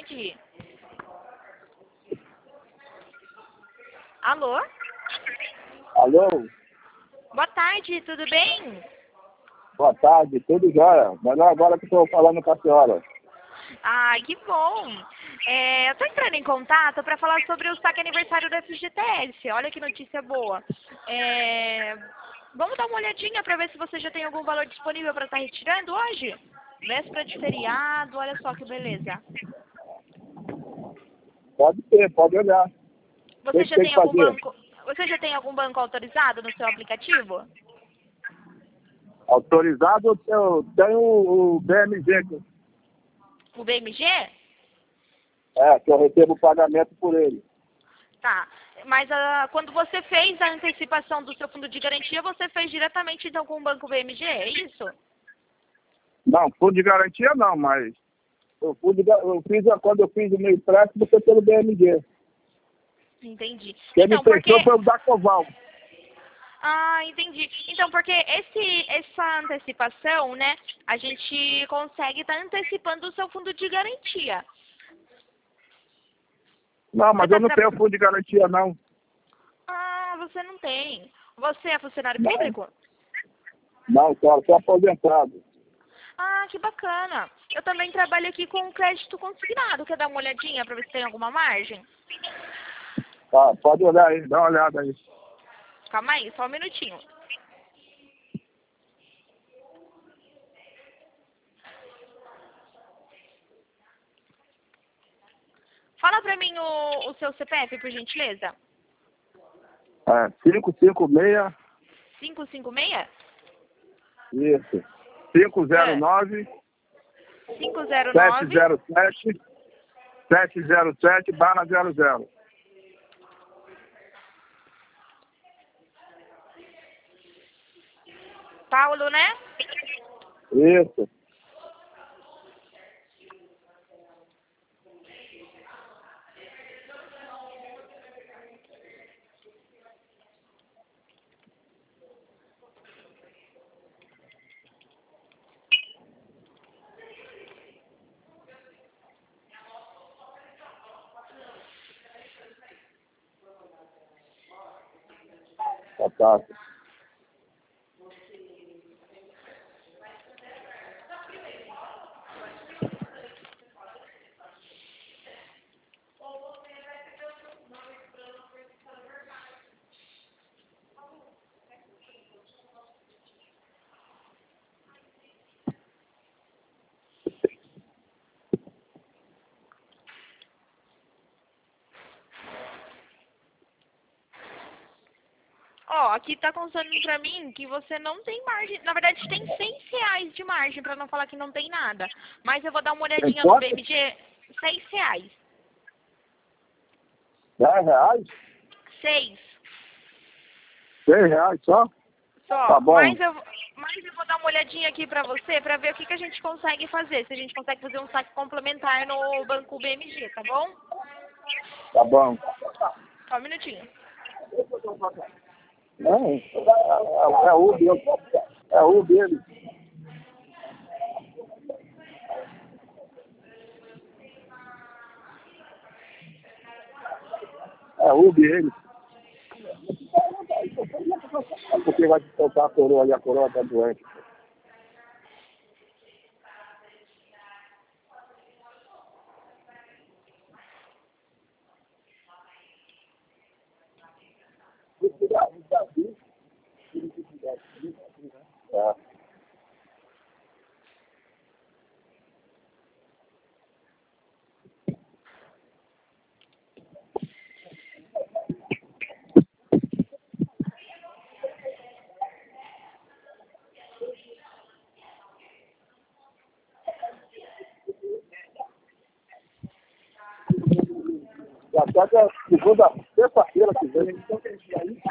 tarde. Alô? Alô? Boa tarde, tudo bem? Boa tarde, tudo jóia. Melhor agora que estou falando com a senhora. Ai, que bom. Eu tô entrando em contato para falar sobre o saque aniversário do FGTS. Olha que notícia boa. Vamos dar uma olhadinha para ver se você já tem algum valor disponível para estar retirando hoje? Véspera de feriado, olha só que beleza. Pode ter, pode olhar. Você já Tem tem que algum fazer. banco? Você já tem algum banco autorizado no seu aplicativo? Autorizado, eu tenho o BMG, O BMG? que eu recebo o pagamento por ele. Tá. Mas quando você fez a antecipação do seu fundo de garantia, você fez diretamente então com o banco BMG, é isso? Não, fundo de garantia não, mas quando eu fiz o meu empréstimo foi pelo BMG. Entendi. Quem me Então, porque... emprestou foi o Dacoval. Ah, entendi. Então, porque essa antecipação, né, a gente consegue estar antecipando o seu fundo de garantia. Não, Você mas eu tá não tenho fundo de garantia, não. Ah, você não tem. Você é funcionário Não, público? não, senhora, sou aposentado. Ah, que bacana. Eu também trabalho aqui com crédito consignado. Quer dar uma olhadinha para ver se tem alguma margem? Tá, pode olhar aí, dá uma olhada aí. Calma aí, só um minutinho. Fala pra mim o seu CPF, por gentileza. 556, 556? isso. 509 509 707 707/00. Paulo, né? Isso. Tá. Ó, aqui tá constando pra mim que você não tem margem. Na verdade, tem R$ 6 de margem, pra não falar que não tem nada. Mas eu vou dar uma Tem olhadinha no quanto? BMG. R$ 6. 10 reais? 6. 6 reais só? Só. Tá bom. Mas eu vou dar uma olhadinha aqui pra você, pra ver o que a gente consegue fazer. Se a gente consegue fazer um saque complementar no banco BMG, tá bom? Tá bom. Só um minutinho. Não, é o dele. É o dele. É o dele. É porque vai te soltar a coroa e a coroa tá doente. É. Até a segunda, terça-feira que vem, então tem que ir aí.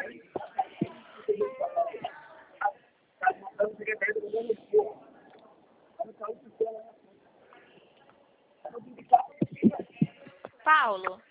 Paulo.